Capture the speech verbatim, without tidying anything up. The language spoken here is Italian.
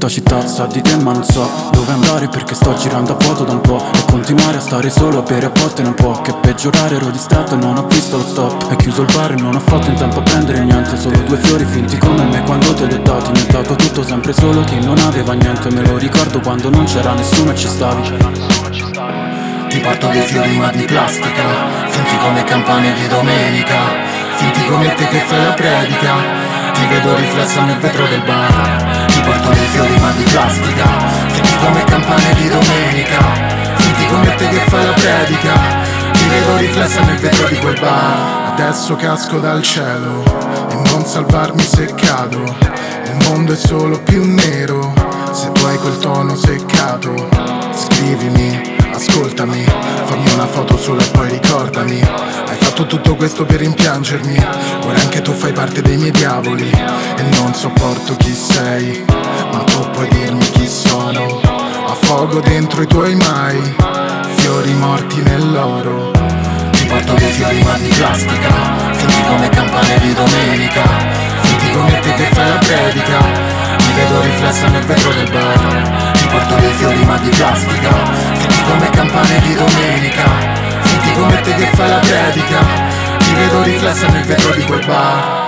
tutta città sa di te ma non so dove andare perché sto girando a vuoto da un po'. E continuare a stare solo a bere a volte non può che peggiorare, ero distratto e non ho visto lo stop. Hai chiuso il bar e non ho fatto in tempo a prendere niente, solo due fiori finti come me quando te li ho dati. Mi è dato tutto sempre solo chi non aveva niente, me lo ricordo quando non c'era nessuno e ci stavi. Ti porto dei fiori ma di plastica, finti come campane di domenica, finti come te che fai la predica, ti vedo riflesso nel vetro del bar. Ti porto dei fiori ma di plastica, finti come campane di domenica, finti come te che fai la predica, ti vedo riflesso nel vetro di quel bar. Adesso casco dal cielo e non salvarmi se cado, il mondo è solo più nero se tu hai quel tono seccato. Scrivimi, ascoltami, fammi una foto sola e poi ricordami. Hai fatto tutto questo per rimpiangermi, ora anche tu fai parte dei miei diavoli. E non sopporto chi sei, ma tu puoi dirmi chi sono. Affogo dentro i tuoi mai, fiori morti nell'oro. Ti porto dei fiori ma di plastica, finti come campane di domenica, finti come te che fai la predica, ti vedo riflessa nel vetro del bar. Ti porto dei fiori ma di plastica, finti come campane di domenica, finti come te che fai la predica, ti vedo riflessa nel vetro di quel bar.